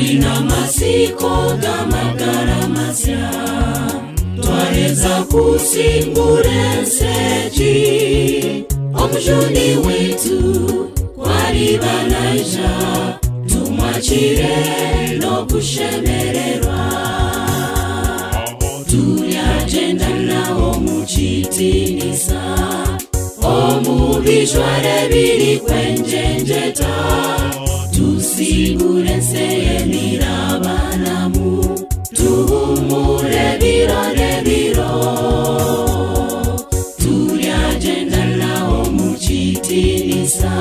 Twina masiko gamagara masya twareza kusimbura nseji omujuni wetu kwari banaija tumwachire no kushemererwa tulyagenda nawo mukitinisa omubijware biri kwenjenjeta tusigure nseye nirabanamu tuhumure biro nebiro tulyagenda nawo mukitinisa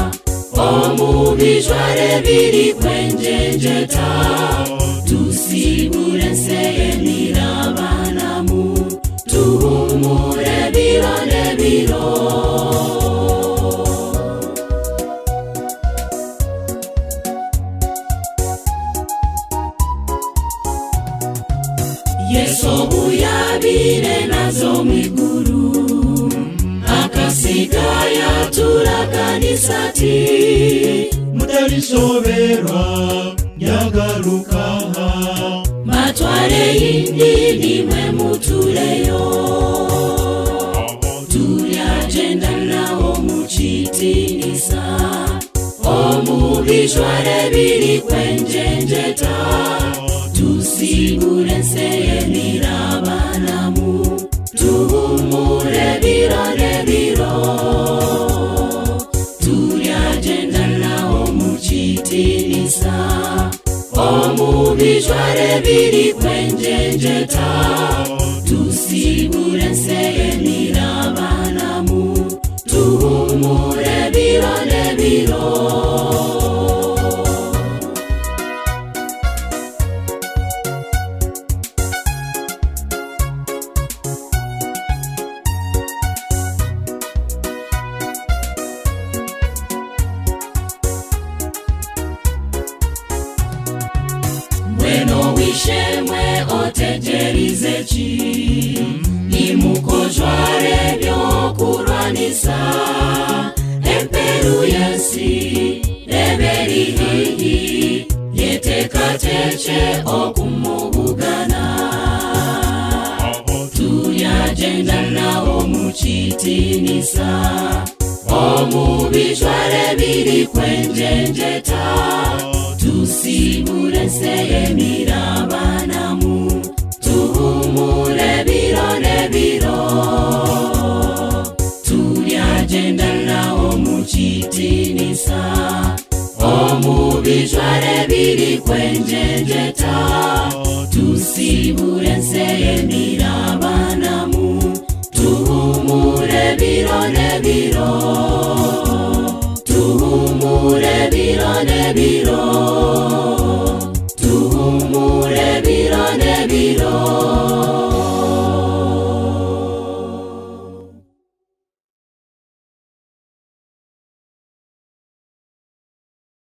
omubijware biri kwenjenjeta tusigure nseye nirabanamu tuhumure biro nebiro Yeso buyabire nazo miguru akasigaya turakanisati mutalisoberwa yagaruka matware indi nimwe mutuleyo tulyagenda nawo mukitinisa omubijware biri kwenjenjeta tusigure nseye nirabanamu tuhumure biro nebiro tulyagenda nawo mukitinisa omubijware biri kwenjenjeta tusigure nseye nirabanamu tuhumure biro nebiro Mweno wishemwe otegerizeki nimukojware byokurwanisa emperu yensi reberi hihi yetekateche okumubugana tulyagenda nawo mukitinisa omubijware biri kwenjenjeta tusigure nseye nirabanamu tuhumure biro nebiro tulyagenda nawo mukitinisa omubijware biri kwenjenjeta tusigure nseye nirabanamu tuhumure biro nebiro tuhumure biro nebiro